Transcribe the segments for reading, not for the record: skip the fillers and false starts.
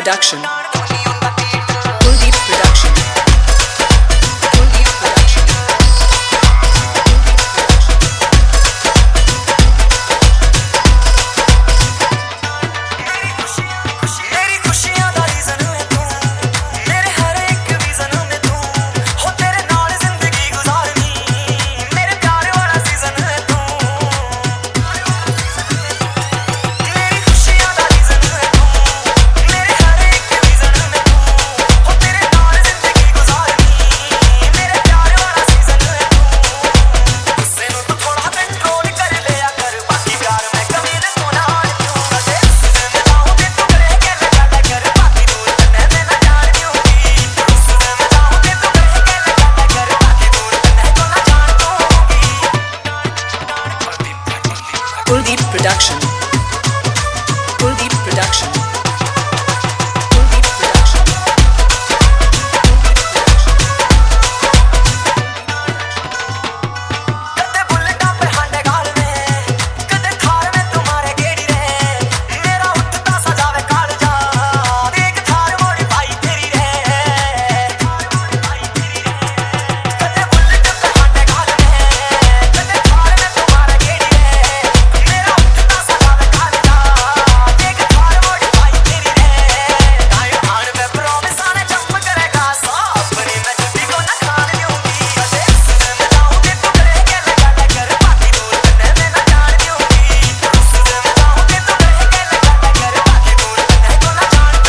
Production. Kuldeep Production. Kuldeep Production. Kuldeep Production. Kuldeep Production. Kuldeep Production. कदे बुलेटा पे हांडे गाल में कदे थार में तुम्हारे गेड़ी रे मेरा उठता सजावे काल जा देख थार मोड़ी भाई तेरी रे कदे बुलेटा पे हांडे गाल में कदे थार में तुम्हारे गेड़ी रे मेरा उठता सजावे काल जा देख थार मोड़ी भाई तेरी रे टाइम हार में प्रॉमिस आने जम करेगा सब अपनी मैं छुट्टी को न खाने दूंगी अरे में जाऊंगी तू करेगे लगा कर बाकी दूर करने में न जान दूंगी उससे में जाऊंगी तू करेगे लगा कर बाकी दूर करने को न जान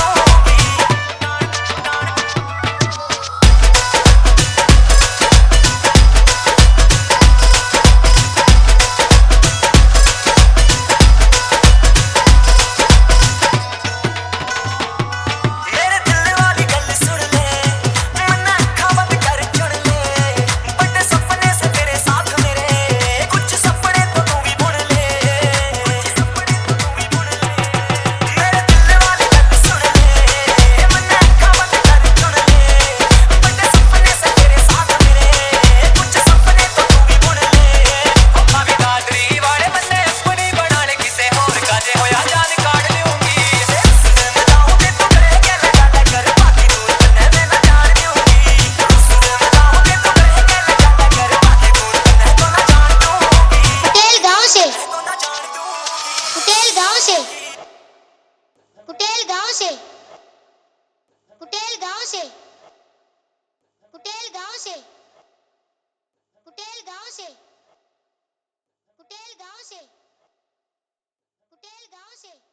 मेरे दिल वाली गल सुन ले मन अखा बंद कर चुन ले बड़े सपने से तेरे साथ मेरे कुछ सपने तो तू भी बुन ले कुछ सपने तो तू भी बुन ले मेरे दिल वाली गल सुन ले मन अखा बंद कर चुन ले बड़े सपने से तेरे साथ मेरे कुछ सपने तो तू भी बुन ले अम्मा भी दादरी वाले बन्ने अपनी बना ले किसे और का जे होया जान काट लूंगी में जाऊंगी तू करेगे लगा कर बाकी दूर करने में न जान दूंगी उससे में जाऊंगी तू करेगे लगा कर बाकी दूर करने को न जान दूंगी कुटेल गांव से को न जान दूंगी कुटेल गांव से कुटेल गांव से कुटेल गांव से कुटेल गांव से कुटेल गांव से कुटेल गांव से कुटेल गांव से